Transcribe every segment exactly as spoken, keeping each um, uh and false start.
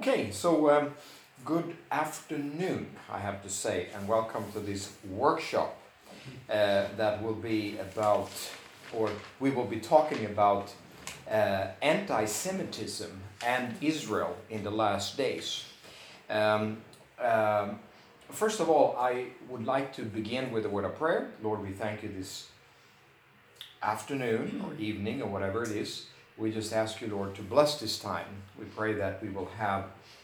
Okay, so um, good afternoon, I have to say, and welcome to this workshop uh, that will be about, or we will be talking about uh, anti-Semitism and Israel in the last days. Um, um, first of all, I would like to begin with a word of prayer. Lord, we thank you this afternoon or evening or whatever it is. We just ask you, Lord, to bless this time. We pray that we will have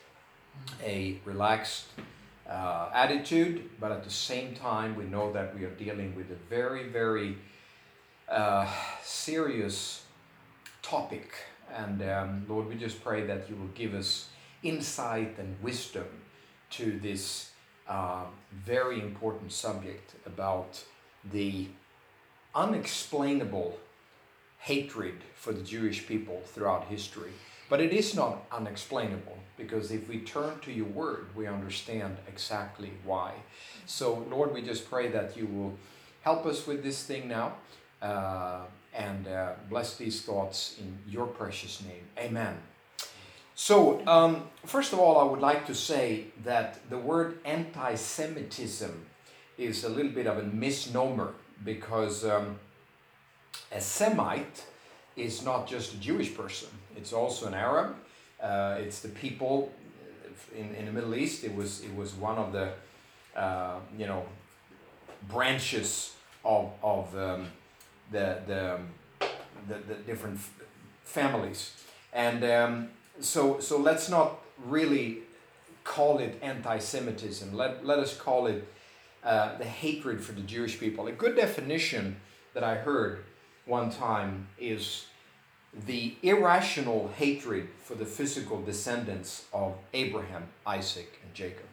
a relaxed uh, attitude, but at the same time, we know that we are dealing with a very, very uh, serious topic. And um, Lord, we just pray that you will give us insight and wisdom to this uh, very important subject about the unexplainable hatred for the Jewish people throughout history. But it is not unexplainable, because if we turn to your word, we understand exactly why. So, Lord, we just pray that you will help us with this thing now, uh, and uh, bless these thoughts in your precious name. Amen. So, um, first of all, I would like to say that the word anti-Semitism is a little bit of a misnomer, because um, a Semite is not just a Jewish person. It's also an Arab. Uh, it's the people in, in the Middle East. It was it was one of the uh, you know branches of of um, the, the the the different f- families. And um, so so let's not really call it anti-Semitism. Let let us call it uh, the hatred for the Jewish people. A good definition that I heard one time is the irrational hatred for the physical descendants of Abraham, Isaac, and Jacob.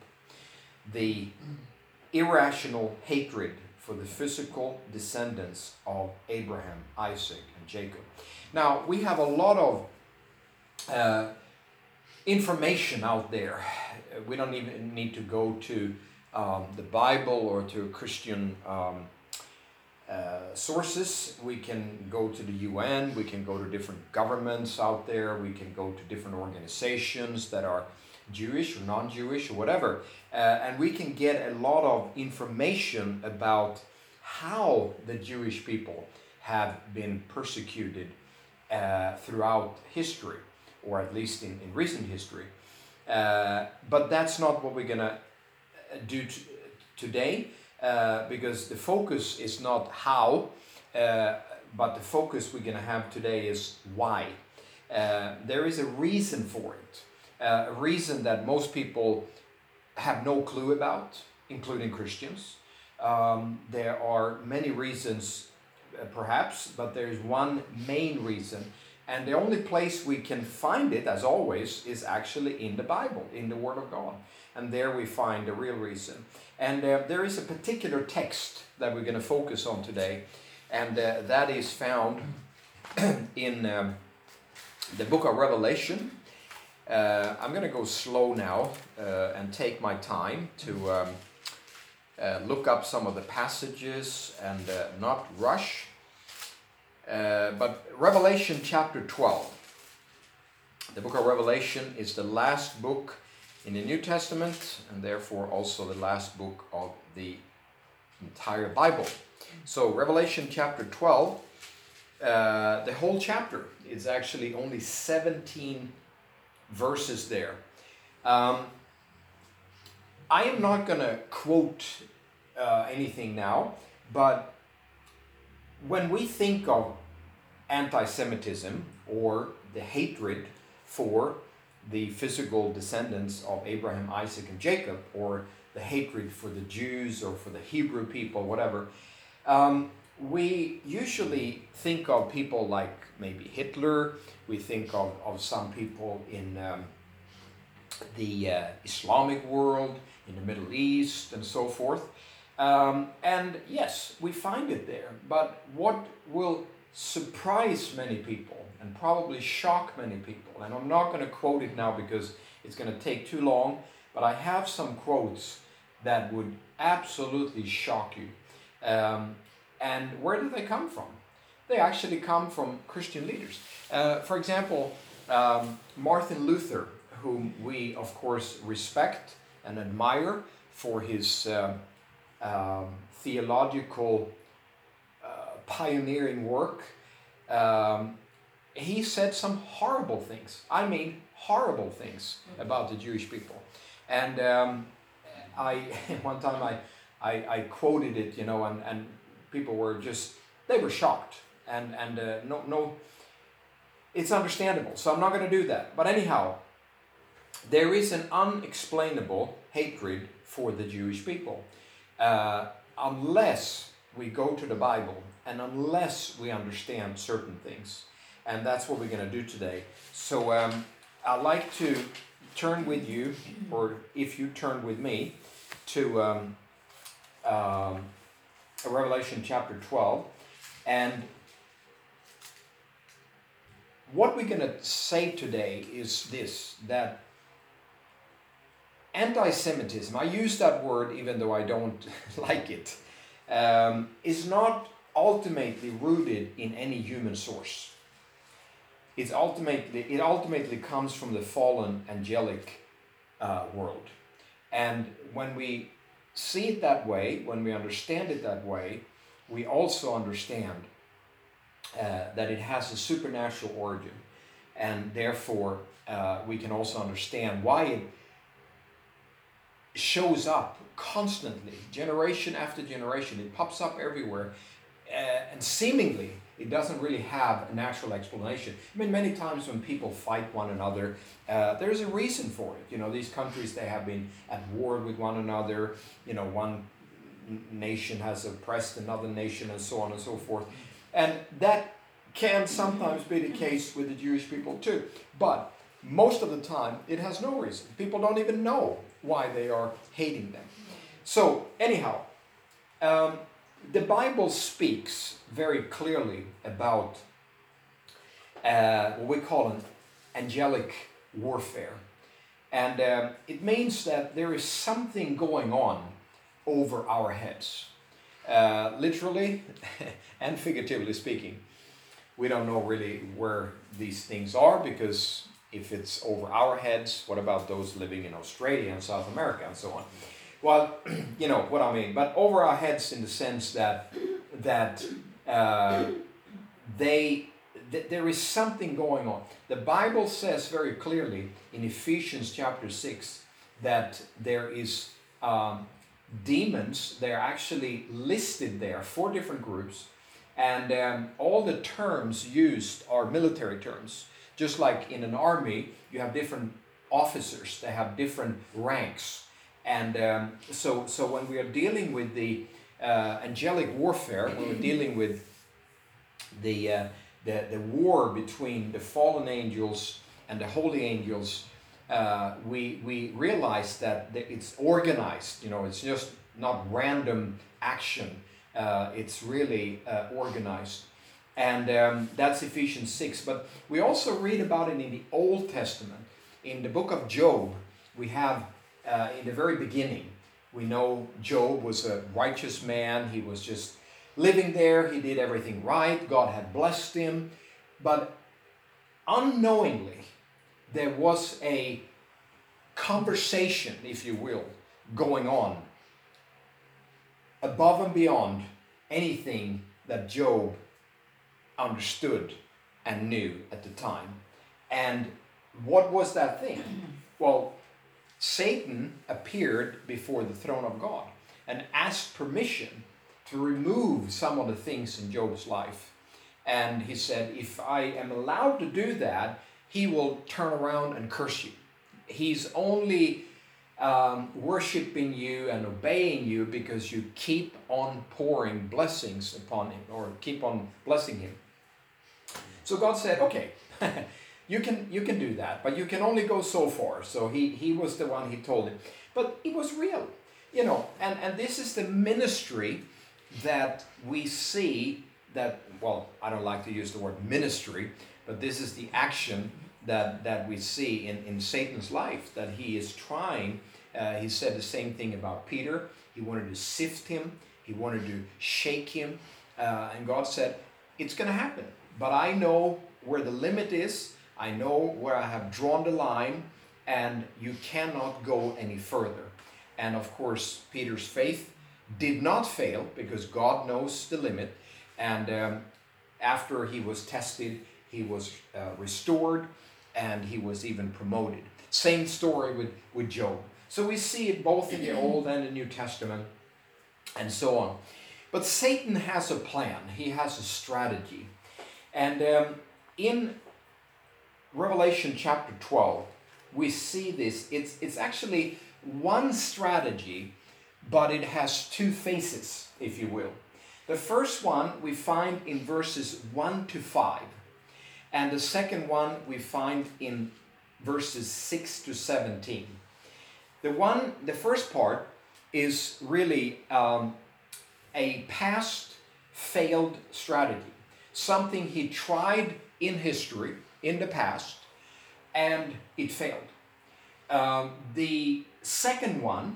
The irrational hatred for the physical descendants of Abraham, Isaac, and Jacob. Now, we have a lot of uh, information out there. We don't even need to go to um, the Bible or to Christian um, Uh, sources. We can go to the U N, we can go to different governments out there, we can go to different organizations that are Jewish or non-Jewish or whatever, uh, and we can get a lot of information about how the Jewish people have been persecuted uh, throughout history, or at least in, in recent history. Uh, but that's not what we're going to do t- today. Uh, because the focus is not how, uh, but the focus we're going to have today is why. Uh, there is a reason for it, uh, a reason that most people have no clue about, including Christians. Um, there are many reasons, uh, perhaps, but there's one main reason. And the only place we can find it, as always, is actually in the Bible, in the Word of God. And there we find the real reason. And uh, there is a particular text that we're going to focus on today, and uh, that is found in um, the book of Revelation. Uh, I'm going to go slow now uh, and take my time to um, uh, look up some of the passages and uh, not rush. Uh, but Revelation chapter twelve. The book of Revelation is the last book in the New Testament, and therefore also the last book of the entire Bible. So Revelation chapter twelve, uh, the whole chapter is actually only seventeen verses there. Um, I am not going to quote uh, anything now, but when we think of anti-Semitism or the hatred for the physical descendants of Abraham, Isaac, and Jacob, or the hatred for the Jews or for the Hebrew people, whatever, um, we usually think of people like maybe Hitler. We think of, of some people in um, the uh, Islamic world, in the Middle East, and so forth. Um, and yes, we find it there. But what will surprise many people and probably shock many people, and I'm not going to quote it now because it's going to take too long, but I have some quotes that would absolutely shock you. Um, and where do they come from? They actually come from Christian leaders. Uh, for example, um, Martin Luther, whom we, of course, respect and admire for his uh, um, theological uh, pioneering work, um, he said some horrible things. I mean, horrible things about the Jewish people. And um, I one time I, I I quoted it, you know, and, and people were just, they were shocked. And and uh, no no, it's understandable. So I'm not going to do that. But anyhow, there is an unexplainable hatred for the Jewish people, uh, unless we go to the Bible and unless we understand certain things. And that's what we're going to do today. So um, I'd like to turn with you, or if you turn with me, to um, um, Revelation chapter twelve. And what we're going to say today is this, that anti-Semitism, I use that word even though I don't like it, um, is not ultimately rooted in any human source. It's ultimately, it ultimately comes from the fallen angelic uh, world. And when we see it that way, when we understand it that way, we also understand uh, that it has a supernatural origin. And therefore, uh, we can also understand why it shows up constantly, generation after generation. It pops up everywhere. Uh, and seemingly, it doesn't really have a natural explanation. I mean, many times when people fight one another, uh, there's a reason for it. You know, these countries, they have been at war with one another. You know, one nation has oppressed another nation and so on and so forth. And that can sometimes be the case with the Jewish people too. But most of the time, it has no reason. People don't even know why they are hating them. So, anyhow, um, the Bible speaks very clearly about uh, what we call an angelic warfare. And um, it means that there is something going on over our heads. Uh, literally and figuratively speaking. We don't know really where these things are, because if it's over our heads, what about those living in Australia and South America and so on? Well, you know what I mean, but over our heads in the sense that that uh, they th- there is something going on. The Bible says very clearly in Ephesians chapter six that there is um, demons. They're actually listed there, four different groups, and um, all the terms used are military terms. Just like in an army, you have different officers. They have different ranks. And um, so, so when we are dealing with the uh, angelic warfare, when we're dealing with the, uh, the the war between the fallen angels and the holy angels, uh, we we realize that it's organized. You know, it's just not random action. Uh, it's really uh, organized, and um, that's Ephesians six. But we also read about it in the Old Testament, in the book of Job. We have. Uh, in the very beginning, we know Job was a righteous man. He was just living there. He did everything right. God had blessed him. But unknowingly, there was a conversation, if you will, going on above and beyond anything that Job understood and knew at the time. And what was that thing? Well, Satan appeared before the throne of God and asked permission to remove some of the things in Job's life. And he said, if I am allowed to do that, he will turn around and curse you. He's only um, worshiping you and obeying you because you keep on pouring blessings upon him, or keep on blessing him. So God said, okay, You can you can do that, but you can only go so far. So he, he was the one, he told him. But it was real, you know, and, and this is the ministry that we see that, well, I don't like to use the word ministry, but this is the action that, that we see in, in Satan's life, that he is trying. Uh, he said the same thing about Peter. He wanted to sift him. He wanted to shake him. Uh, and God said, it's going to happen. But I know where the limit is. I know where I have drawn the line, and you cannot go any further. And of course, Peter's faith did not fail because God knows the limit. And um, after he was tested, he was uh, restored, and he was even promoted. Same story with, with Job. So we see it both in the Old and the New Testament, and so on. But Satan has a plan. He has a strategy. And um, in Revelation chapter twelve, we see this. It's, it's actually one strategy, but it has two faces, if you will. The first one we find in verses one to five. And the second one we find in verses six to seventeen. The one, the first part is really um, a past failed strategy. Something he tried in history, in the past, and it failed. Um, the second one,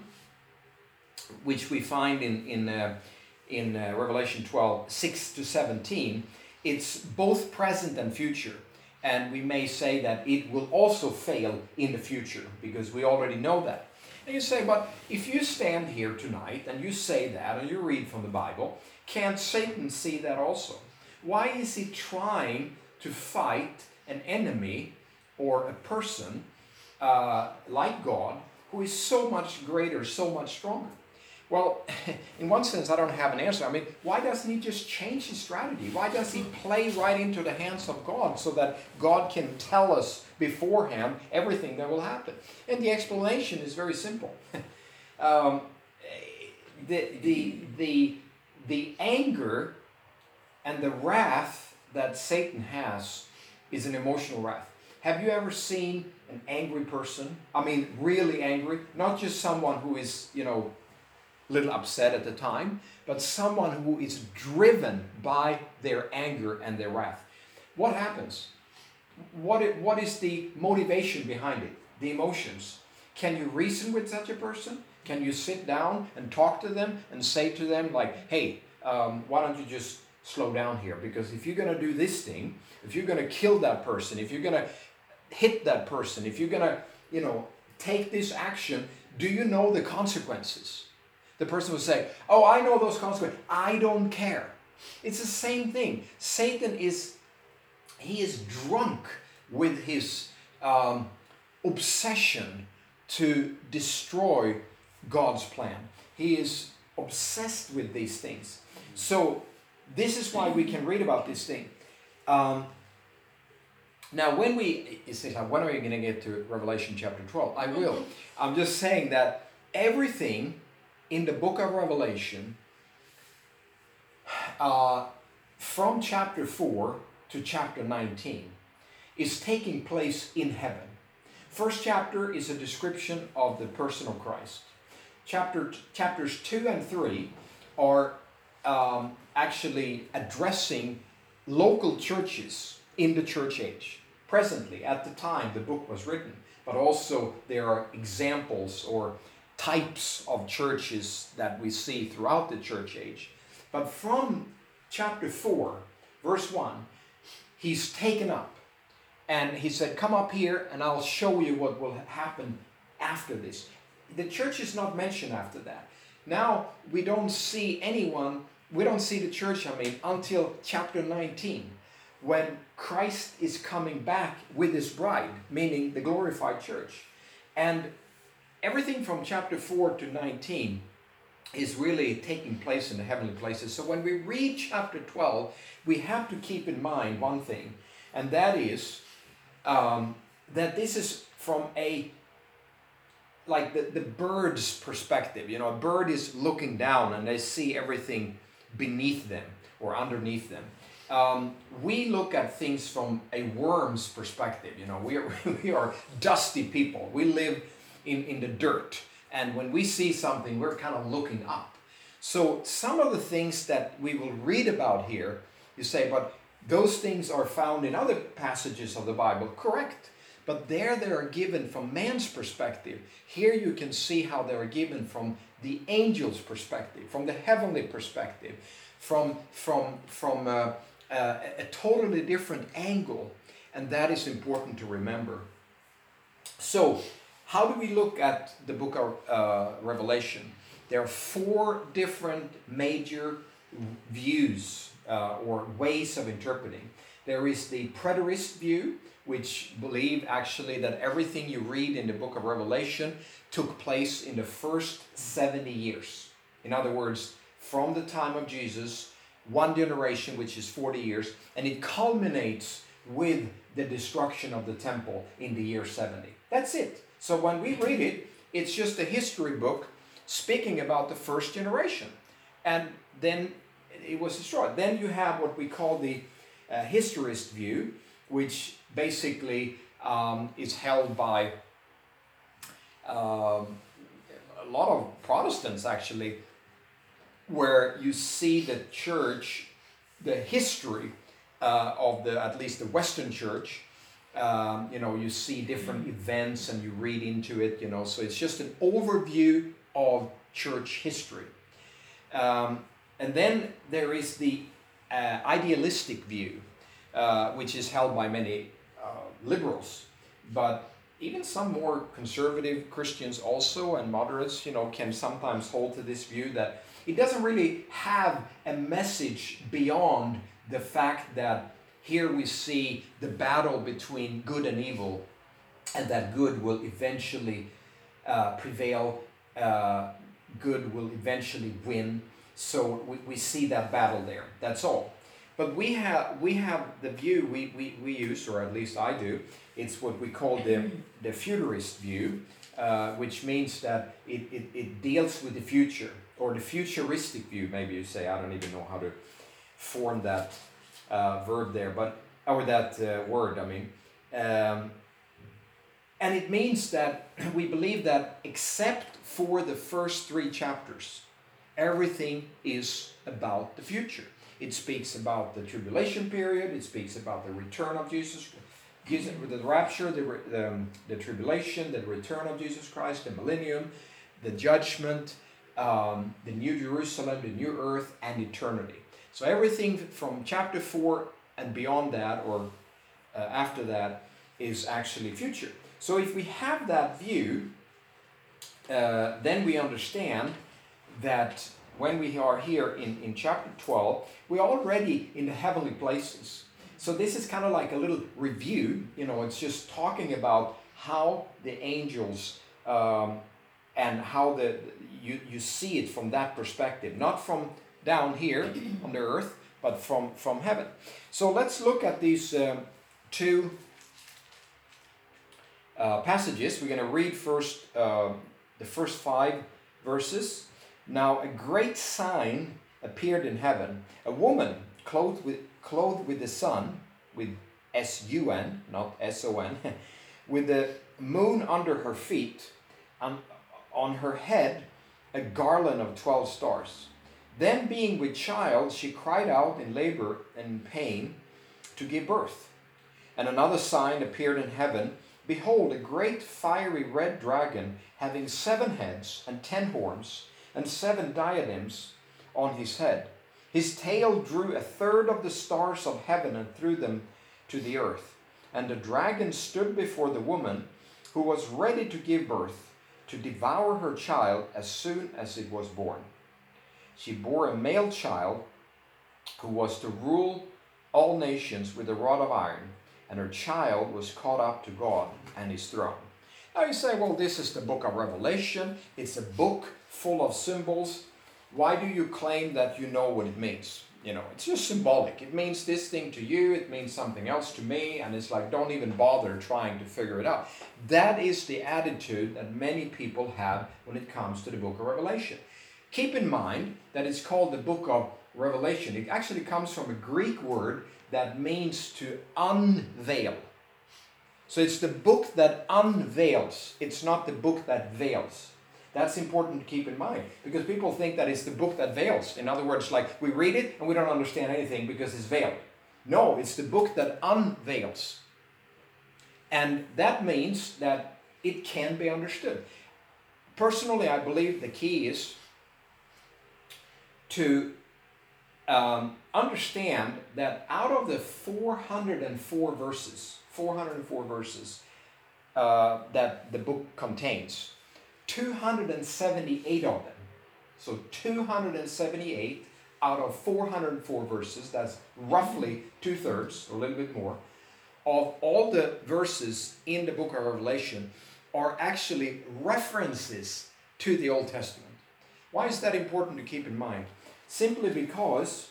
which we find in, in, uh, in uh, Revelation twelve, six to seventeen, it's both present and future. And we may say that it will also fail in the future, because we already know that. And you say, but if you stand here tonight and you say that and you read from the Bible, can't Satan see that also? Why is he trying to fight an enemy or a person uh, like God who is so much greater, so much stronger? Well, in one sense, I don't have an answer. I mean, why doesn't he just change his strategy? Why does he play right into the hands of God so that God can tell us beforehand everything that will happen? And the explanation is very simple. um, the, the, the, the anger and the wrath that Satan has is an emotional wrath. Have you ever seen an angry person? I mean, really angry? Not just someone who is, you know, little upset at the time, but someone who is driven by their anger and their wrath. What happens? What it, what is the motivation behind it? The emotions. Can you reason with such a person? Can you sit down and talk to them and say to them like, hey, um, why don't you just slow down here? Because if you're going to do this thing, if you're going to kill that person, if you're going to hit that person, if you're going to, you know, take this action, do you know the consequences? The person will say, oh, I know those consequences. I don't care. It's the same thing. Satan is, he is drunk with his um, obsession to destroy God's plan. He is obsessed with these things. So this is why we can read about this thing. Um, now, when we, you say, when are you going to get to Revelation chapter twelve? I will. I'm just saying that everything in the book of Revelation, uh, from chapter four to chapter nineteen, is taking place in heaven. First chapter is a description of the person of Christ. Chapter, chapters two and three are um, actually addressing local churches in the church age. Presently, at the time the book was written, but also there are examples or types of churches that we see throughout the church age. But from chapter four, verse one, he's taken up and he said, come up here and I'll show you what will happen after this. The church is not mentioned after that. Now we don't see anyone, we don't see the church, I mean, until chapter nineteen, when Christ is coming back with his bride, meaning the glorified church. And everything from chapter four to nineteen is really taking place in the heavenly places. So when we read chapter twelve, we have to keep in mind one thing, and that is um, that this is from a, like the, the bird's perspective. You know, a bird is looking down and they see everything beneath them or underneath them. Um, we look at things from a worm's perspective. You know, we are, we are dusty people. We live in, in the dirt. And when we see something, we're kind of looking up. So some of the things that we will read about here, you say, but those things are found in other passages of the Bible. Correct. But there they are given from man's perspective. Here you can see how they are given from the angel's perspective, from the heavenly perspective, from, from, from uh, uh, a totally different angle. And that is important to remember. So how do we look at the book of uh, Revelation? There are four different major views uh, or ways of interpreting. There is the preterist view, which believe actually that everything you read in the book of Revelation took place in the first seventy years. In other words, from the time of Jesus, one generation, which is forty years, and it culminates with the destruction of the temple in the year seventy. That's it. So when we read it, it's just a history book speaking about the first generation. And then it was destroyed. Then you have what we call the uh, historist view, which basically um, is held by um, a lot of Protestants actually, where you see the church, the history uh, of the, at least the Western church, um, you know, you see different events and you read into it, you know, so it's just an overview of church history. Um, and then there is the uh, idealistic view, uh, which is held by many uh, liberals, but even some more conservative Christians also and moderates, you know, can sometimes hold to this view that it doesn't really have a message beyond the fact that here we see the battle between good and evil, and that good will eventually uh, prevail, uh, good will eventually win. So we, we see that battle there. That's all. But we have we have the view we, we, we use, or at least I do, it's what we call the, the futurist view, uh, which means that it, it, it deals with the future, or the futuristic view, maybe you say. I don't even know how to form that uh, verb there, but or that uh, word, I mean. Um, and it means that we believe that except for the first three chapters, everything is about the future. It speaks about the tribulation period. It speaks about the return of Jesus, Jesus the rapture, the, the, um, the tribulation, the return of Jesus Christ, the millennium, the judgment, um, the new Jerusalem, the new earth, and eternity. So everything from chapter four and beyond that, or uh, after that, is actually future. So if we have that view, uh, then we understand that when we are here in, in chapter twelve, we're already in the heavenly places. So this is kind of like a little review. You know, it's just talking about how the angels um, and how the you, you see it from that perspective, not from down here on the earth, but from, from heaven. So let's look at these um, two uh, passages. We're going to read first uh, the first five verses. Now a great sign appeared in heaven, a woman clothed with clothed with the sun, with S U N, not S O N, with the moon under her feet, and on her head a garland of twelve stars. Then being with child, she cried out in labor and pain to give birth. And another sign appeared in heaven. Behold, a great fiery red dragon, having seven heads and ten horns, and seven diadems on his head. His tail drew a third of the stars of heaven and threw them to the earth. And the dragon stood before the woman, who was ready to give birth, to devour her child as soon as it was born. She bore a male child, who was to rule all nations with a rod of iron, and her child was caught up to God and his throne. Now you say, well, this is the book of Revelation. It's a book full of symbols. Why do you claim that you know what it means? You know, it's just symbolic. It means this thing to you, it means something else to me, and it's like, don't even bother trying to figure it out. That is the attitude that many people have when it comes to the book of Revelation. Keep in mind that it's called the book of Revelation. It actually comes from a Greek word that means to unveil. So it's the book that unveils. It's not the book that veils. That's important to keep in mind, because people think that it's the book that veils. In other words, like we read it and we don't understand anything because it's veiled. No, it's the book that unveils. And that means that it can be understood. Personally, I believe the key is to um, understand that out of the four hundred four verses, four hundred four verses, uh, that the book contains, two hundred seventy-eight of them. So two hundred seventy-eight out of four hundred four verses, that's roughly two-thirds, or a little bit more, of all the verses in the book of Revelation are actually references to the Old Testament. Why is that important to keep in mind? Simply because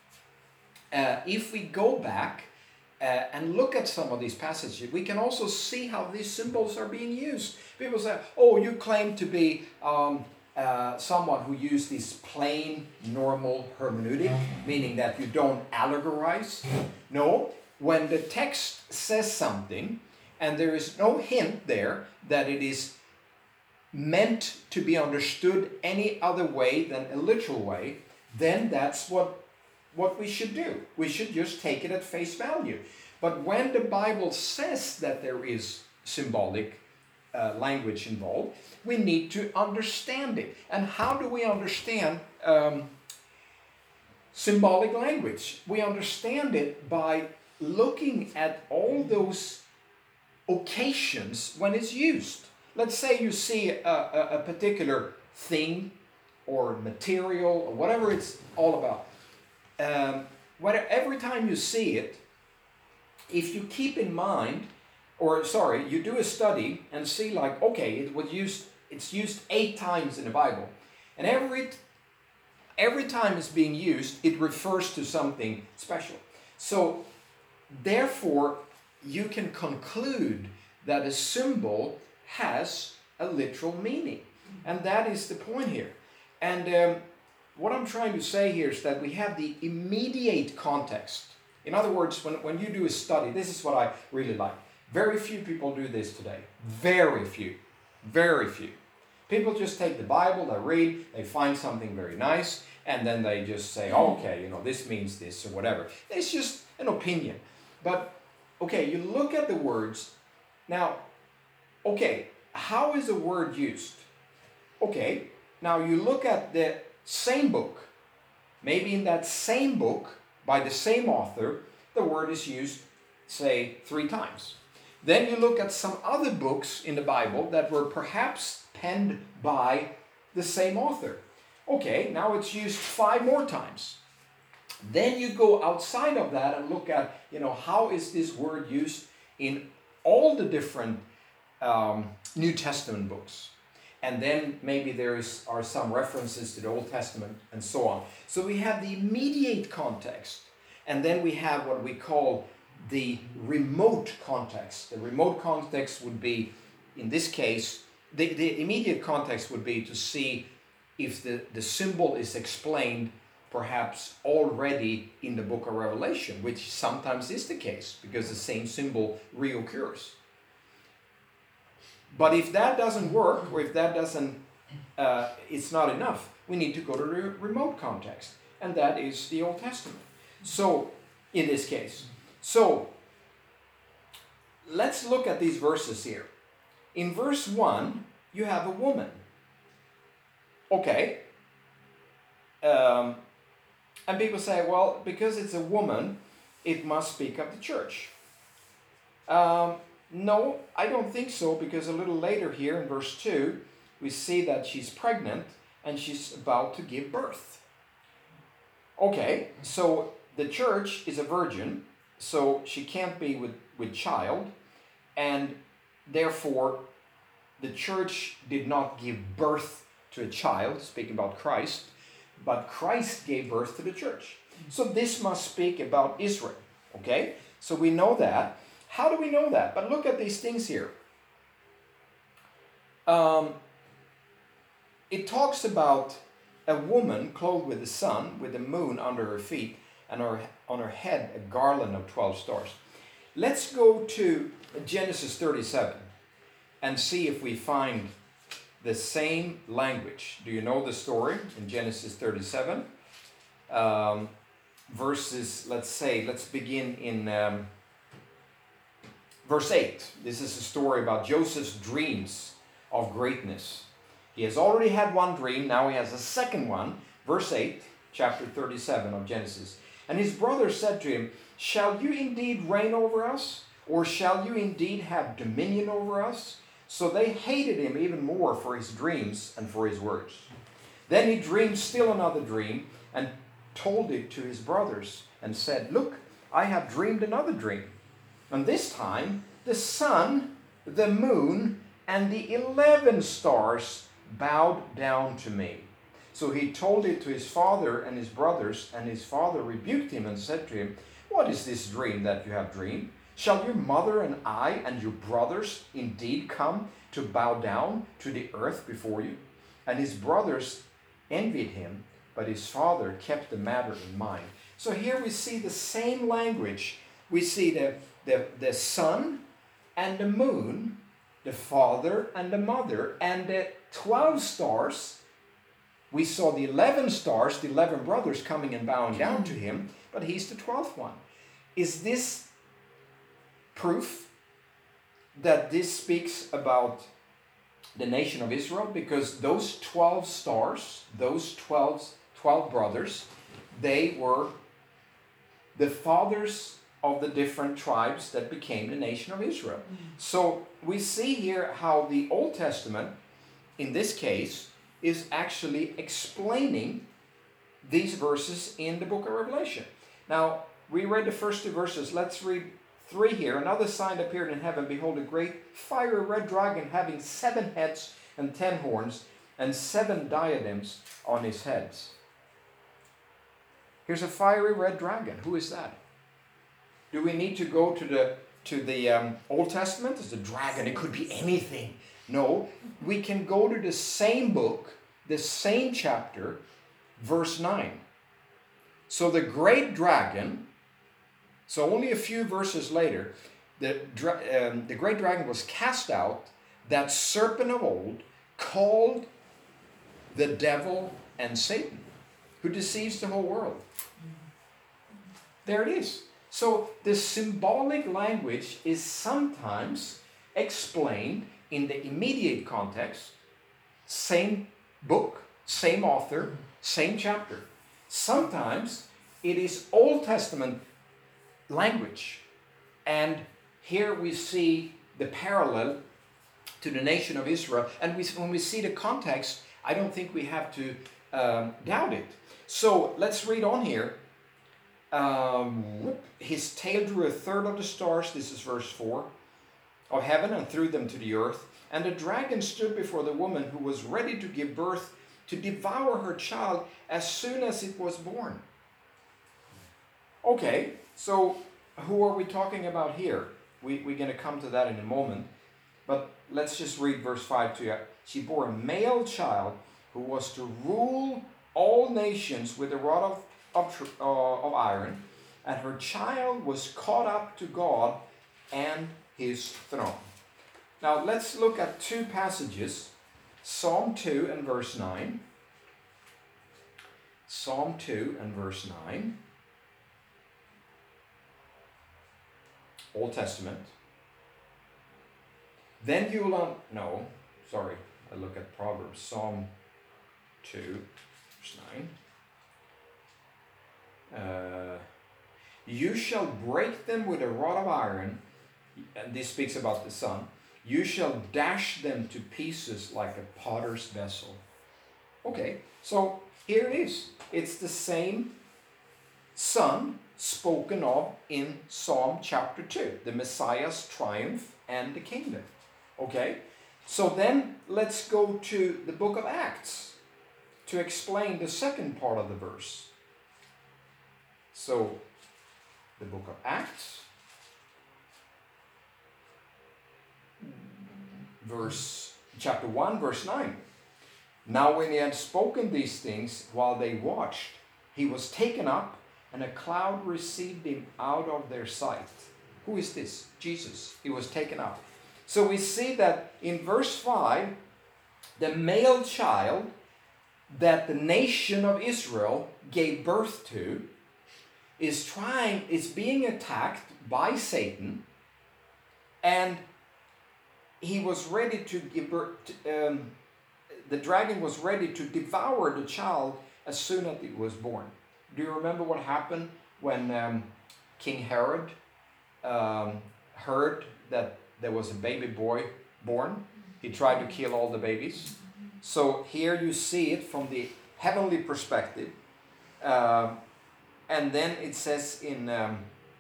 uh, if we go back uh, and look at some of these passages, we can also see how these symbols are being used. People say, oh, you claim to be um, uh, someone who uses this plain, normal hermeneutic, meaning that you don't allegorize. No, when the text says something, and there is no hint there that it is meant to be understood any other way than a literal way, then that's what, what we should do. We should just take it at face value. But when the Bible says that there is symbolic uh, language involved, we need to understand it. And how do we understand um, symbolic language? We understand it by looking at all those occasions when it's used. Let's say you see a, a, a particular thing or material or whatever it's all about. Um, whether, every time you see it, if you keep in mind, or sorry, you do a study and see like, okay, it was used, it's used eight times in the Bible, and every every time it's being used, it refers to something special. So therefore, you can conclude that a symbol has a literal meaning. And that is the point here. And um, what I'm trying to say here is that we have the immediate context. In other words, when, when you do a study, this is what I really like. Very few people do this today. Very few. Very few. People just take the Bible, they read, they find something very nice, and then they just say, oh, okay, you know, this means this or whatever. It's just an opinion. But, okay, you look at the words. Now, okay, how is a word used? Okay, now you look at the same book. Maybe in that same book, by the same author, the word is used, say, three times. Then you look at some other books in the Bible that were perhaps penned by the same author. Okay, now it's used five more times. Then you go outside of that and look at, you know, how is this word used in all the different um, New Testament books. And then maybe there is, are some references to the Old Testament and so on. So we have the immediate context. And then we have what we call the remote context. The remote context would be, in this case, the, the immediate context would be to see if the, the symbol is explained perhaps already in the book of Revelation, which sometimes is the case because the same symbol reoccurs. But if that doesn't work, or if that doesn't, uh, it's not enough, we need to go to the remote context, and that is the Old Testament. So, in this case, so let's look at these verses here. In verse one, you have a woman. Okay. Um, and people say, well, because it's a woman, it must speak of the church. Um, no, I don't think so, because a little later here in verse two, we see that she's pregnant and she's about to give birth. Okay, so the church is a virgin, so she can't be with, with child, and therefore the church did not give birth to a child, speaking about Christ, but Christ gave birth to the church. So this must speak about Israel, okay? So we know that. How do we know that? But look at these things here. Um, it talks about a woman clothed with the sun, with the moon under her feet, and her, on her head a garland of twelve stars. Let's go to Genesis thirty-seven and see if we find the same language. Do you know the story in Genesis thirty-seven? Um, verses, let's say, let's begin in um, verse eight. This is a story about Joseph's dreams of greatness. He has already had one dream, now he has a second one. Verse eight, chapter thirty-seven of Genesis. And his brother said to him, "Shall you indeed reign over us? Or shall you indeed have dominion over us? So they hated him even more for his dreams and for his words. Then he dreamed still another dream and told it to his brothers and said, Look, I have dreamed another dream. And this time the sun, the moon, and the eleven stars bowed down to me. So he told it to his father and his brothers, and his father rebuked him and said to him, What is this dream that you have dreamed? Shall your mother and I and your brothers indeed come to bow down to the earth before you? And his brothers envied him, but his father kept the matter in mind. So here we see the same language. We see the, the, the sun and the moon, the father and the mother, and the twelve stars. We saw the eleven stars, the eleven brothers coming and bowing down to him, but he's the twelfth one. Is this proof that this speaks about the nation of Israel? Because those twelve stars, those twelve, twelve brothers, they were the fathers of the different tribes that became the nation of Israel. Mm-hmm. So we see here how the Old Testament, in this case, is actually explaining these verses in the book of Revelation. Now, we read the first two verses. Let's read three here. Another sign appeared in heaven. Behold, a great fiery red dragon having seven heads and ten horns and seven diadems on his heads. Here's a fiery red dragon. Who is that? Do we need to go to the to the um, Old Testament? It's a dragon. It could be anything. No, we can go to the same book, the same chapter, verse nine. So the great dragon, so only a few verses later, the, um, the great dragon was cast out, that serpent of old, called the devil and Satan, who deceives the whole world. There it is. So the symbolic language is sometimes explained in the immediate context, same book, same author, same chapter. Sometimes it is Old Testament language. And here we see the parallel to the nation of Israel. And we, when we see the context, I don't think we have to um, doubt it. So let's read on here. Um, his tail drew a third of the stars, this is verse four, of heaven and threw them to the earth. And the dragon stood before the woman who was ready to give birth to devour her child as soon as it was born. Okay, so who are we talking about here? We, we're going to come to that in a moment. But let's just read verse five to you. She bore a male child who was to rule all nations with a rod of, of, uh, of iron. And her child was caught up to God and his throne. Now let's look at two passages. Psalm two and verse nine. Psalm two and verse nine. Old Testament. Then you will, un- no, sorry, I look at Proverbs. Psalm two, verse nine. Uh, you shall break them with a rod of iron, and this speaks about the sun. You shall dash them to pieces like a potter's vessel. Okay, so here it is. It's the same son spoken of in Psalm chapter two, the Messiah's triumph and the kingdom. Okay, so then let's go to the book of Acts to explain the second part of the verse. So, the book of Acts, verse chapter one, verse nine. Now when he had spoken these things while they watched, he was taken up, and a cloud received him out of their sight. Who is this? Jesus. He was taken up. So we see that in verse five, the male child that the nation of Israel gave birth to is trying, is being attacked by Satan, and he was ready to give birth, um, the dragon was ready to devour the child as soon as it was born. Do you remember what happened when um, King Herod um, heard that there was a baby boy born, he tried to kill all the babies. So here you see it from the heavenly perspective. Uh, and then it says in, um,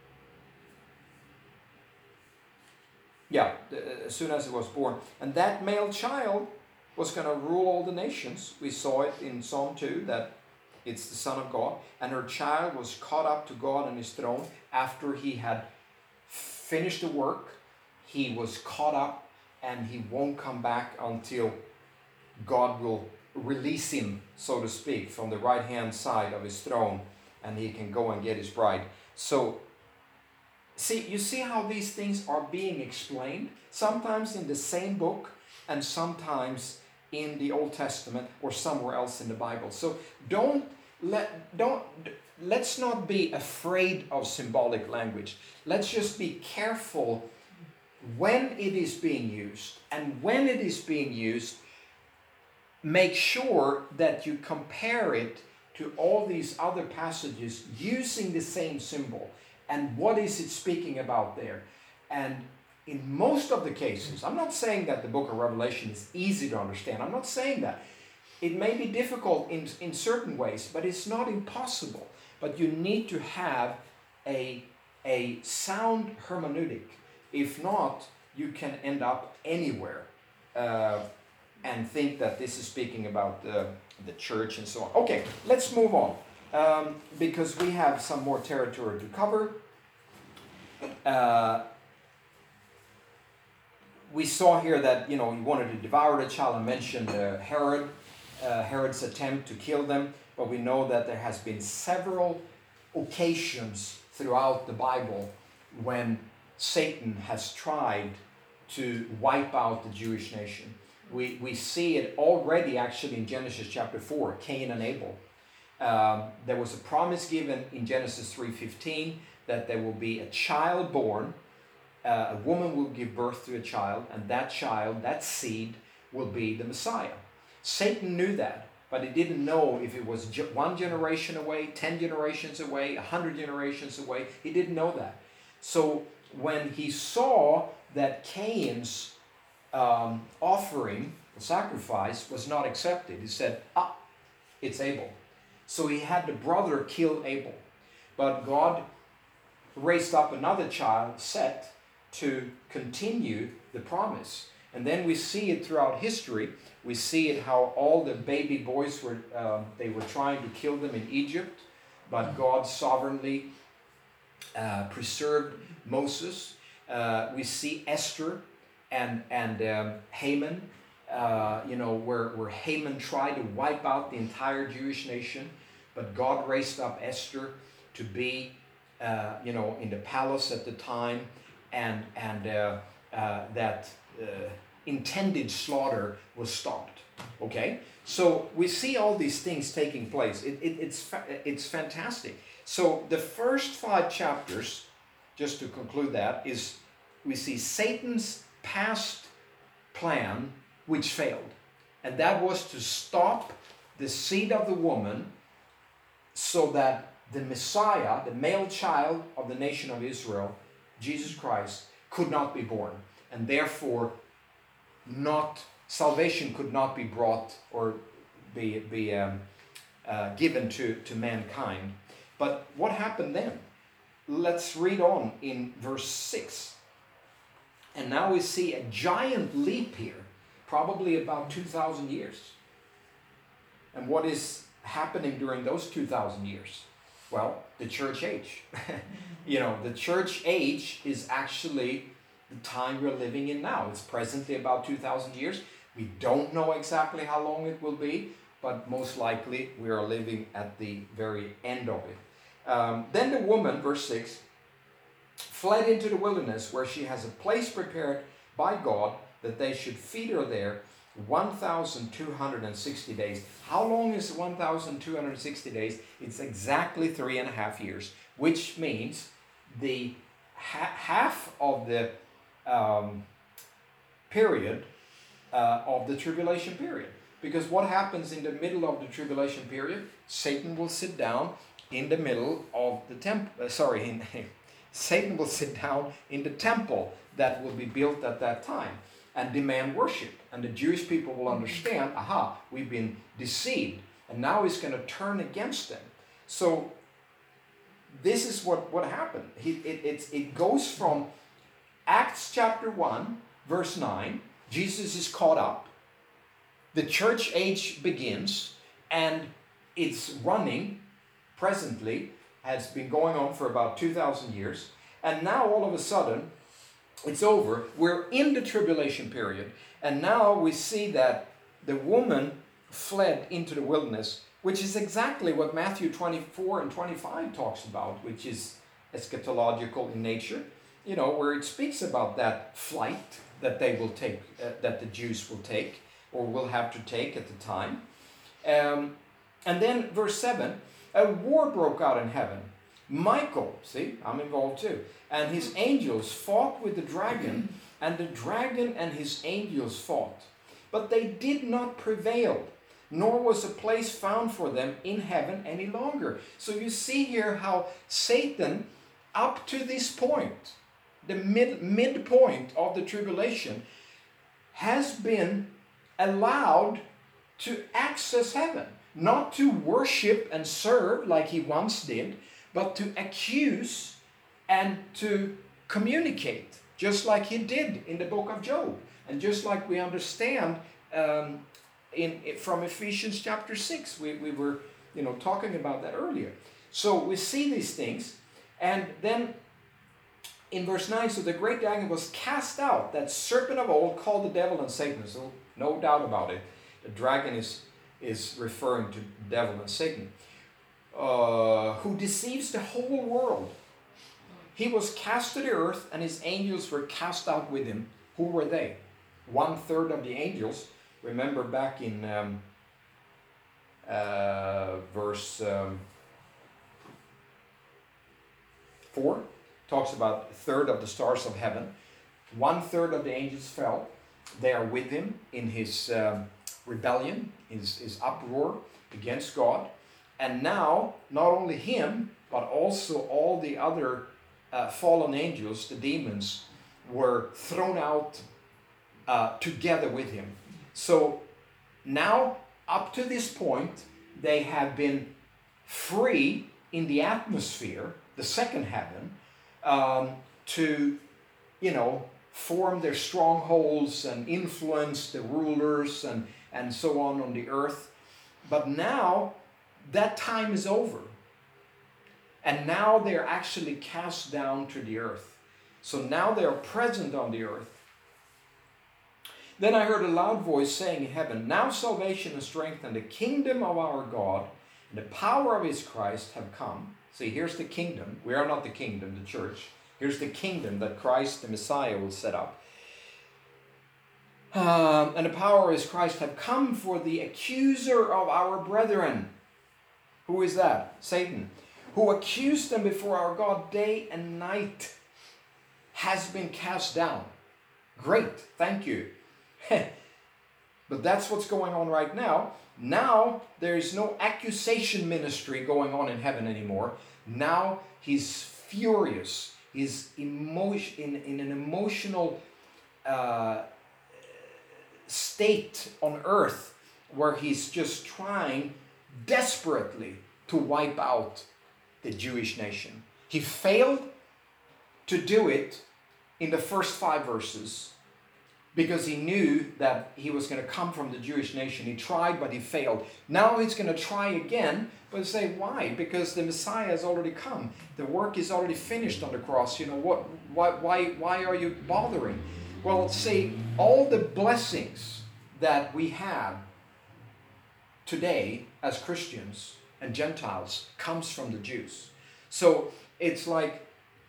yeah, the, as soon as it was born. And that male child was going to rule all the nations. We saw it in Psalm two, that it's the Son of God. And her child was caught up to God on his throne after he had finished the work. He was caught up, and he won't come back until God will release him, so to speak, from the right hand side of his throne, and he can go and get his bride. So, see, you see how these things are being explained, sometimes in the same book and sometimes in the Old Testament or somewhere else in the Bible. So don't let don't let's not be afraid of symbolic language. Let's just be careful when it is being used, and when it is being used, make sure that you compare it to all these other passages using the same symbol. And what is it speaking about there? And in most of the cases, I'm not saying that the book of Revelation is easy to understand. I'm not saying that. It may be difficult in, in certain ways, but it's not impossible. But you need to have a, a sound hermeneutic. If not, you can end up anywhere uh, and think that this is speaking about the, the church and so on. Okay, let's move on, um, because we have some more territory to cover. Uh, we saw here that, you know, he wanted to devour the child. I mentioned uh, Herod, uh, Herod's attempt to kill them, but we know that there has been several occasions throughout the Bible when Satan has tried to wipe out the Jewish nation. We, we see it already actually in Genesis chapter four, Cain and Abel. Um, there was a promise given in Genesis three fifteen that there will be a child born. Uh, a woman will give birth to a child, and that child, that seed, will be the Messiah. Satan knew that, but he didn't know if it was one generation away, ten generations away, a hundred generations away. He didn't know that. So when he saw that Cain's um, offering, the sacrifice, was not accepted, he said, ah, it's Abel. So he had the brother kill Abel. But God raised up another child, Seth, to continue the promise. And then we see it throughout history. We see it how all the baby boys were, um, they were trying to kill them in Egypt, but God sovereignly uh, preserved Moses. Uh, we see Esther and, and um, Haman, uh, you know, where, where Haman tried to wipe out the entire Jewish nation, but God raised up Esther to be, uh, you know, in the palace at the time, and, and uh, uh, that uh, intended slaughter was stopped. Okay? So we see all these things taking place. It, it, it's, fa- it's fantastic. So the first five chapters, just to conclude that, is we see Satan's past plan, which failed. And that was to stop the seed of the woman so that the Messiah, the male child of the nation of Israel, Jesus Christ, could not be born. And therefore, not salvation could not be brought or be, be um, uh, given to, to mankind. But what happened then? Let's read on in verse six. And now we see a giant leap here, probably about two thousand years. And what is happening during those two thousand years? Well, the church age. You know, the church age is actually the time we're living in now. It's presently about two thousand years. We don't know exactly how long it will be, but most likely we are living at the very end of it. Um, then the woman, verse six, fled into the wilderness where she has a place prepared by God that they should feed her there one thousand two hundred sixty days. How long is one thousand two hundred sixty days? It's exactly three and a half years, which means the ha- half of the um, period uh, of the tribulation period. Because what happens in the middle of the tribulation period? Satan will sit down in the middle of the temple, uh, sorry, in, Satan will sit down in the temple that will be built at that time and demand worship. And the Jewish people will understand, aha, we've been deceived. And now he's going to turn against them. So this is what, what happened. He, it, it, it goes from Acts chapter one, verse nine. Jesus is caught up. The church age begins. And it's running presently. Has been going on for about two thousand years. And now all of a sudden, it's over. We're in the tribulation period. And now we see that the woman fled into the wilderness, which is exactly what Matthew twenty-four and twenty-five talks about, which is eschatological in nature. You know, where it speaks about that flight that they will take, uh, that the Jews will take, or will have to take at the time. Um, and then verse seven, a war broke out in heaven. Michael, see, I'm involved too, and his angels fought with the dragon, and the dragon and his angels fought. But they did not prevail, nor was a place found for them in heaven any longer. So you see here how Satan, up to this point, the mid midpoint of the tribulation, has been allowed to access heaven. Not to worship and serve like he once did, but to accuse and to communicate, just like he did in the book of Job. And just like we understand um, in, from Ephesians chapter six. We, we were you know, talking about that earlier. So we see these things. And then in verse nine, so the great dragon was cast out, that serpent of old called the devil and Satan. So no doubt about it. The dragon is, is referring to the devil and Satan. Uh, who deceives the whole world. He was cast to the earth, and his angels were cast out with him. Who were they? One third of the angels. Remember back in um, uh, verse um, four, talks about a third of the stars of heaven. One third of the angels fell. They are with him in his um, rebellion, his, his uproar against God. And now, not only him, but also all the other uh, fallen angels, the demons, were thrown out uh, together with him. So now, up to this point, they have been free in the atmosphere, the second heaven, um, to, you know, form their strongholds and influence the rulers and, and so on on the earth. But now, that time is over. And now they're actually cast down to the earth. So now they are present on the earth. Then I heard a loud voice saying in heaven, now salvation and strength and the kingdom of our God and the power of his Christ have come. See, here's the kingdom. We are not the kingdom, the church. Here's the kingdom that Christ, the Messiah, will set up. Um, and the power of his Christ have come, for the accuser of our brethren. Who is that? Satan. Who accused them before our God day and night, has been cast down. Great, thank you. But that's what's going on right now. Now there is no accusation ministry going on in heaven anymore. Now he's furious. He's emotion, in, in an emotional uh, state on earth where he's just trying desperately to wipe out the Jewish nation. He failed to do it in the first five verses because he knew that he was going to come from the Jewish nation. He tried, but he failed. Now he's going to try again, but say, why? Because the Messiah has already come. The work is already finished on the cross. You know, what? Why, why, why are you bothering? Well, see, all the blessings that we have today as Christians and Gentiles comes from the Jews. So it's like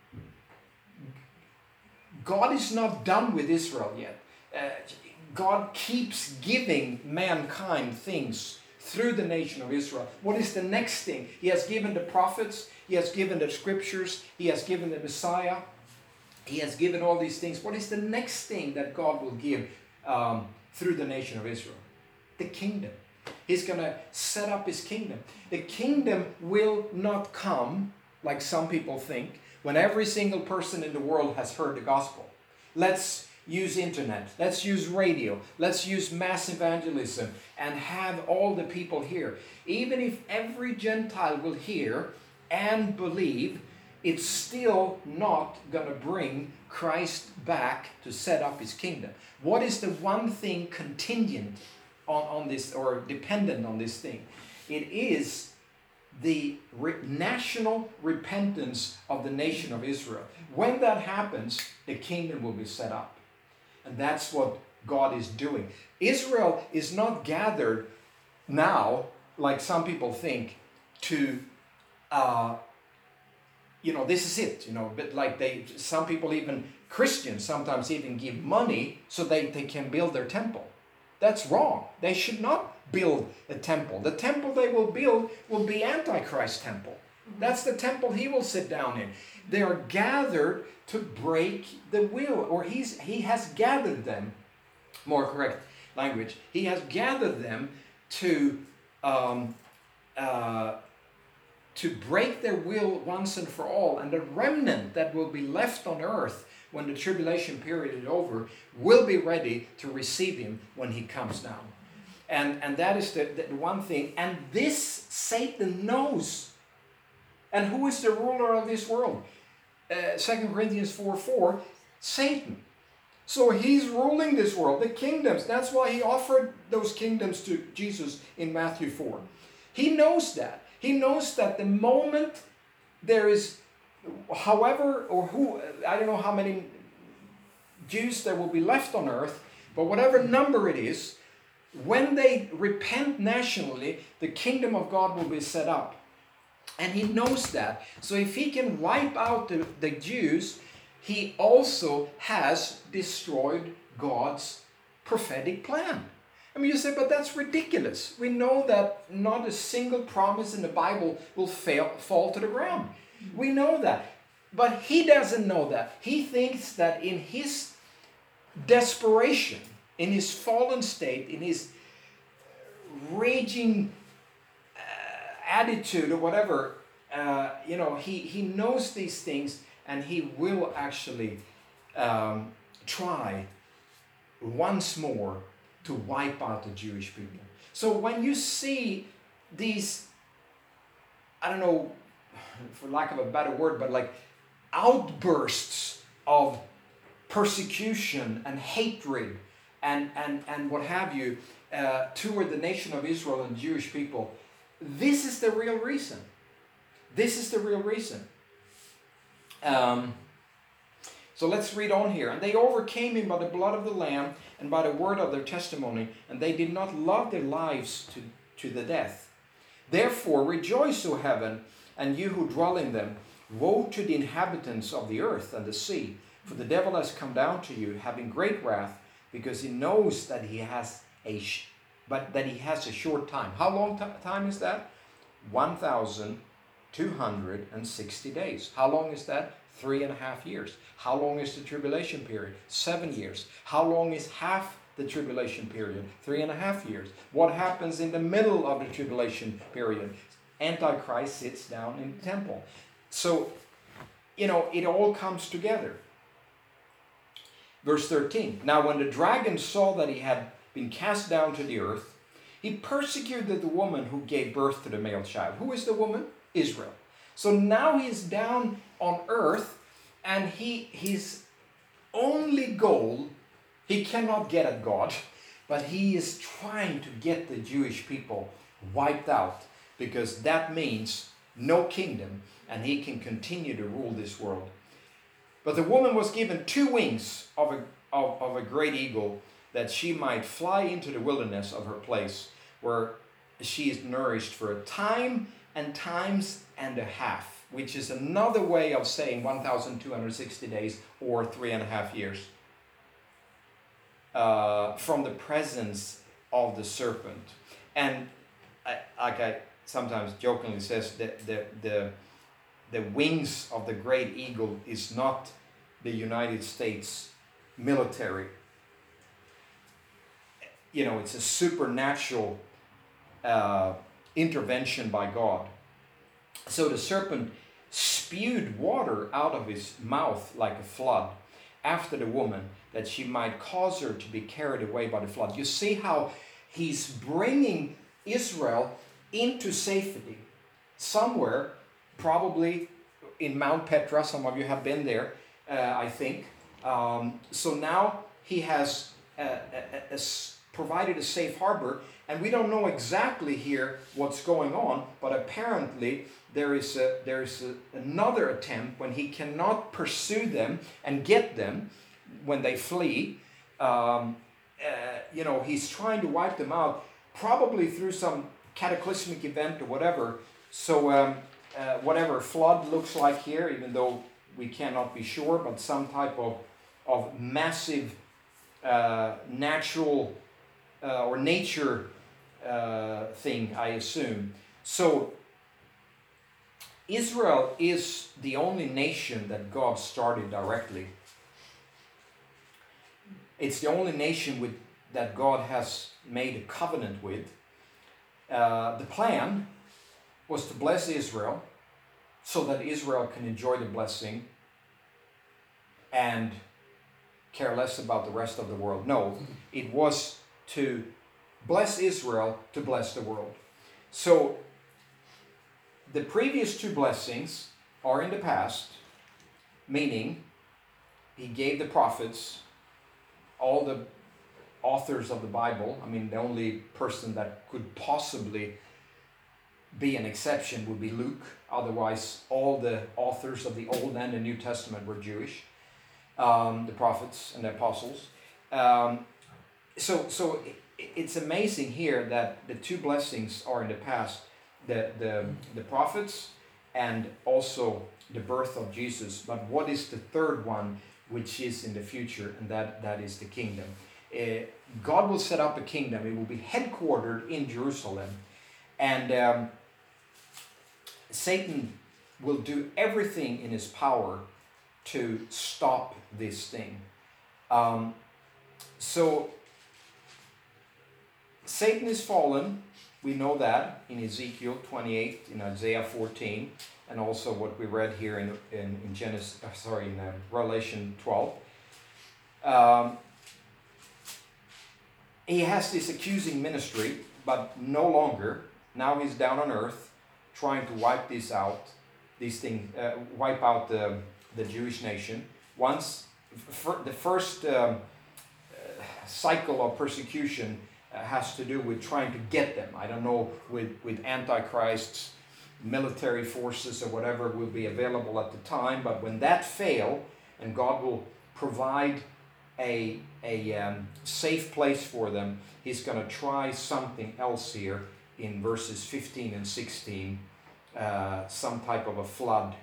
God is not done with Israel yet. Uh, God keeps giving mankind things through the nation of Israel. What is the next thing? He has given the prophets. He has given the scriptures. He has given the Messiah. He has given all these things. What is the next thing that God will give um, through the nation of Israel? The kingdom. He's going to set up his kingdom. The kingdom will not come, like some people think, when every single person in the world has heard the gospel. Let's use internet, let's use radio, let's use mass evangelism and have all the people hear. Even if every Gentile will hear and believe, it's still not going to bring Christ back to set up his kingdom. What is the one thing contingent on, on this, or dependent on this thing? It is the re- national repentance of the nation of Israel. When that happens, the kingdom will be set up. And that's what God is doing. Israel is not gathered now, like some people think, to, uh, you know, this is it. You know, but like they, some people, even Christians, sometimes even give money so they, they can build their temple. That's wrong. They should not build a temple. The temple they will build will be Antichrist temple. That's the temple he will sit down in. They are gathered to break the will, or he's he has gathered them, more correct language, he has gathered them to um, uh, to break their will once and for all, and the remnant that will be left on earth when the tribulation period is over will be ready to receive him when he comes down. And, and that is the, the one thing. And this Satan knows. And who is the ruler of this world? Uh, Second Corinthians four four, Satan. So he's ruling this world, the kingdoms. That's why he offered those kingdoms to Jesus in Matthew four. He knows that. He knows that the moment there is, however, or who, I don't know how many Jews there will be left on earth, but whatever number it is, when they repent nationally, the kingdom of God will be set up. And he knows that. So if he can wipe out the, the Jews, he also has destroyed God's prophetic plan. I mean, you say, but that's ridiculous. We know that not a single promise in the Bible will fail, fall to the ground. We know that. But he doesn't know that. He thinks that in his desperation, in his fallen state, in his raging uh, attitude or whatever, uh, you know, he, he knows these things, and he will actually um, try once more to wipe out the Jewish people. So when you see these, I don't know, for lack of a better word, but like outbursts of persecution and hatred and, and, and what have you uh, toward the nation of Israel and Jewish people, this is the real reason. This is the real reason. Um, so let's read on here. And they overcame him by the blood of the Lamb and by the word of their testimony, and they did not love their lives to, to the death. Therefore rejoice, O heaven, and you who dwell in them. Woe to the inhabitants of the earth and the sea, for the devil has come down to you, having great wrath, because he knows that he has a sh- but that he has a short time. How long t- time is that? One thousand two hundred and sixty days. How long is that? Three and a half years. How long is the tribulation period? Seven years. How long is half the tribulation period? Three and a half years. What happens in the middle of the tribulation period? Antichrist sits down in the temple. So, you know, it all comes together. Verse thirteen. Now when the dragon saw that he had been cast down to the earth, he persecuted the woman who gave birth to the male child. Who is the woman? Israel. So now he is down on earth, and he his only goal, he cannot get at God, but he is trying to get the Jewish people wiped out, because that means no kingdom, and he can continue to rule this world. But the woman was given two wings of a, of, of a great eagle, that she might fly into the wilderness of her place, where she is nourished for a time and times and a half, which is another way of saying one thousand two hundred sixty days or three and a half years, uh, from the presence of the serpent. And I, like I sometimes jokingly says, that the, the, the wings of the great eagle is not the United States military. You know, it's a supernatural uh, intervention by God. So the serpent spewed water out of his mouth like a flood after the woman, that she might cause her to be carried away by the flood. You see how he's bringing Israel into safety somewhere, probably in Mount Petra. Some of you have been there, uh, I think. Um, so now he has uh, a, a, a provided a safe harbor, and we don't know exactly here what's going on, but apparently there is a, there is a, another attempt when he cannot pursue them and get them when they flee. Um, uh, you know, he's trying to wipe them out, probably through some cataclysmic event or whatever. So um, uh, whatever flood looks like here, even though we cannot be sure, but some type of, of massive uh, natural uh, or nature uh, thing, I assume. So Israel is the only nation that God started directly. It's the only nation with, that God has made a covenant with. Uh, the plan was to bless Israel so that Israel can enjoy the blessing and care less about the rest of the world. No, it was to bless Israel to bless the world. So the previous two blessings are in the past, meaning he gave the prophets, all the authors of the Bible. I mean, the only person that could possibly be an exception would be Luke. Otherwise, all the authors of the Old and the New Testament were Jewish, um, the prophets and the apostles. Um, so, so it's amazing here that the two blessings are in the past, the, the, the prophets and also the birth of Jesus. But what is the third one, which is in the future, and that, that is the kingdom. Uh, God will set up a kingdom. It will be headquartered in Jerusalem. And um, Satan will do everything in his power to stop this thing. Um, so, Satan is fallen. We know that in Ezekiel twenty-eight, in Isaiah fourteen, and also what we read here in, in, in Genesis, uh, sorry, in uh, Revelation twelve. Um, he has this accusing ministry, but no longer. Now he's down on earth, trying to wipe this out, these things, uh, wipe out the the Jewish nation. Once for the first um, uh, cycle of persecution uh, has to do with trying to get them. I don't know, with with Antichrist's military forces or whatever will be available at the time, but when that fail, and God will provide a a um, safe place for them, he's going to try something else here in verses fifteen and sixteen, uh, some type of a flood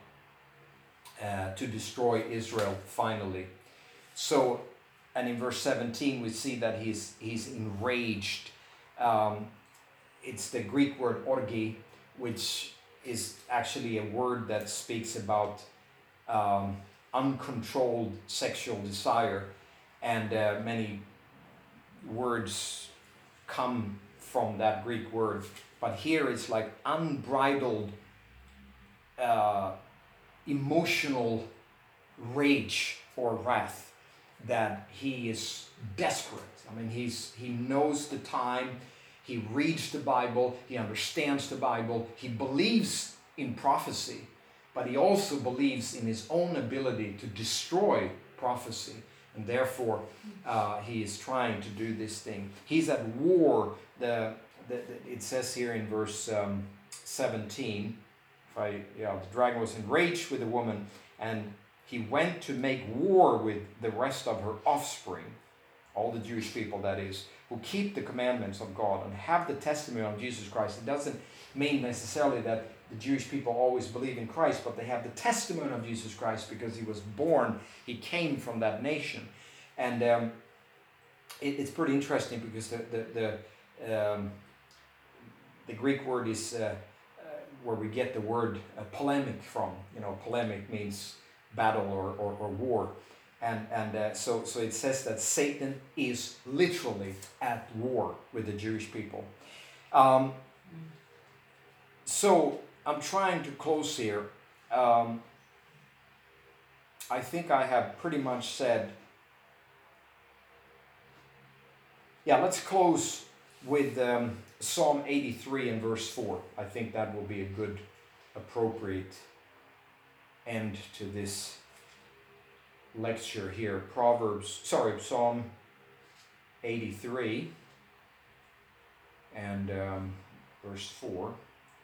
uh, to destroy Israel finally. So, and in verse seventeen we see that he's he's enraged. Um, it's the Greek word orgi, which is actually a word that speaks about um, uncontrolled sexual desire, and uh, many words come from that Greek word, but here it's like unbridled uh, emotional rage or wrath, that he is desperate. I mean, he's he knows the time, he reads the Bible, he understands the Bible, he believes in prophecy, but he also believes in his own ability to destroy prophecy. And therefore, uh, he is trying to do this thing. He's at war. The, the, the it says here in verse um, seventeen, if I, yeah, the dragon was enraged with the woman, and he went to make war with the rest of her offspring, all the Jewish people, that is, who keep the commandments of God and have the testimony of Jesus Christ. It doesn't mean necessarily that the Jewish people always believe in Christ, but they have the testimony of Jesus Christ because he was born, he came from that nation. And um, it, it's pretty interesting because the the the, um, the Greek word is uh, uh, where we get the word uh, polemic from. You know, polemic means battle or, or, or war. And, and uh, so, so it says that Satan is literally at war with the Jewish people. Um, so I'm trying to close here Um, I think I have pretty much said. Yeah, let's close with um, Psalm eighty-three and verse four. I think that will be a good, appropriate end to this lecture here. Proverbs, sorry, Psalm eighty-three and um, verse four.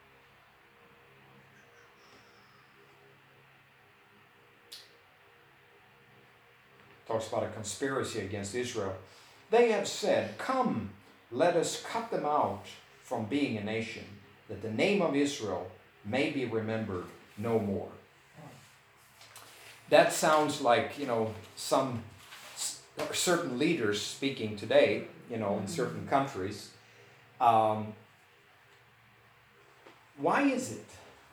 Talks about a conspiracy against Israel. They have said, "Come, let us cut them out from being a nation, that the name of Israel may be remembered no more." That sounds like, you know, some certain leaders speaking today, you know, in certain countries. Um, why is it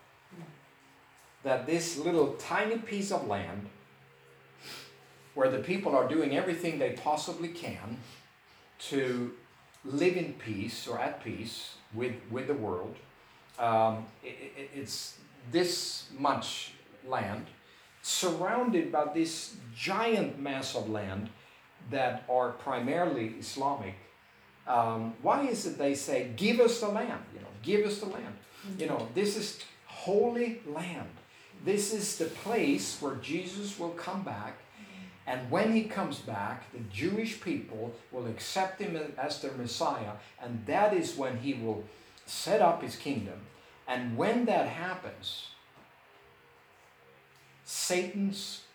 that this little tiny piece of land, where the people are doing everything they possibly can to live in peace or at peace with, with the world, um, it, it, it's this much land surrounded by this giant mass of land that are primarily Islamic. Um, why is it they say, "Give us the land, you know, give us the land." Mm-hmm. You know, this is holy land. This is the place where Jesus will come back. And when he comes back, the Jewish people will accept him as their Messiah. And that is when he will set up his kingdom. And when that happens, Satan's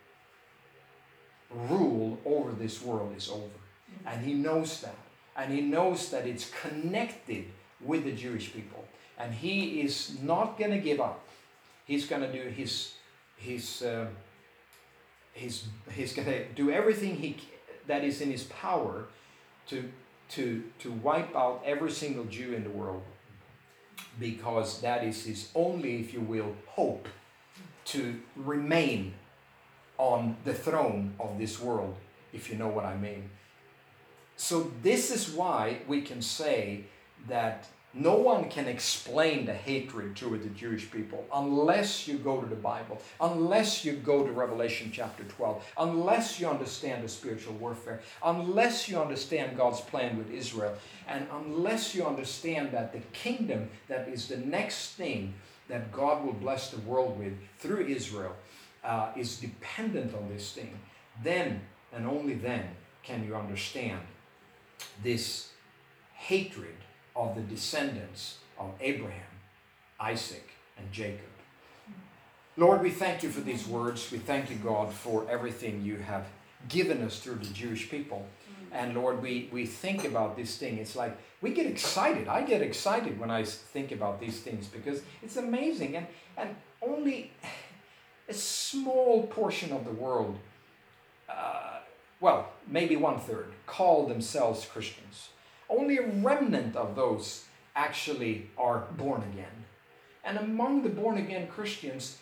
rule over this world is over. And he knows that. And he knows that it's connected with the Jewish people. And he is not going to give up. He's going to do his... his uh, He's, he's going to do everything he that is in his power to, to, to wipe out every single Jew in the world, because that is his only, if you will, hope to remain on the throne of this world, if you know what I mean. So this is why we can say that no one can explain the hatred toward the Jewish people unless you go to the Bible, unless you go to Revelation chapter twelve, unless you understand the spiritual warfare, unless you understand God's plan with Israel, and unless you understand that the kingdom that is the next thing that God will bless the world with through Israel uh, is dependent on this thing. Then, and only then, can you understand this hatred of the descendants of Abraham, Isaac, and Jacob. Lord, we thank you for these words. We thank you, God, for everything you have given us through the Jewish people. And Lord, we, we think about this thing. It's like we get excited. I get excited when I think about these things because it's amazing. And, and only a small portion of the world, uh, well, maybe one third, call themselves Christians. Only a remnant of those actually are born again. And among the born again Christians,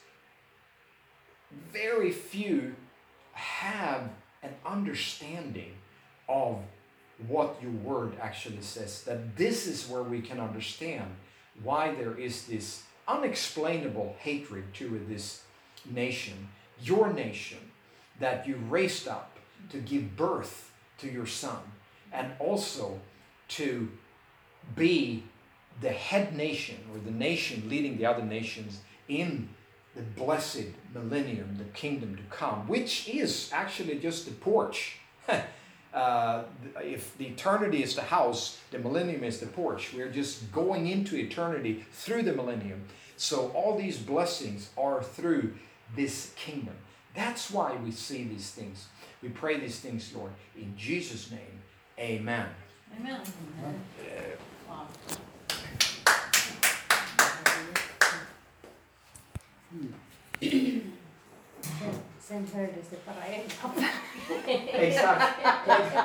very few have an understanding of what your word actually says. That this is where we can understand why there is this unexplainable hatred to this nation, your nation, that you raised up to give birth to your son, and also to be the head nation, or the nation leading the other nations in the blessed millennium, the kingdom to come, which is actually just the porch. uh, if the eternity is the house, the millennium is the porch. We're just going into eternity through the millennium. So all these blessings are through this kingdom. That's why we see these things. We pray these things, Lord, in Jesus' name. Amen. Amen. Uh, Wow. Sen hördes det bara en pappa. Exakt.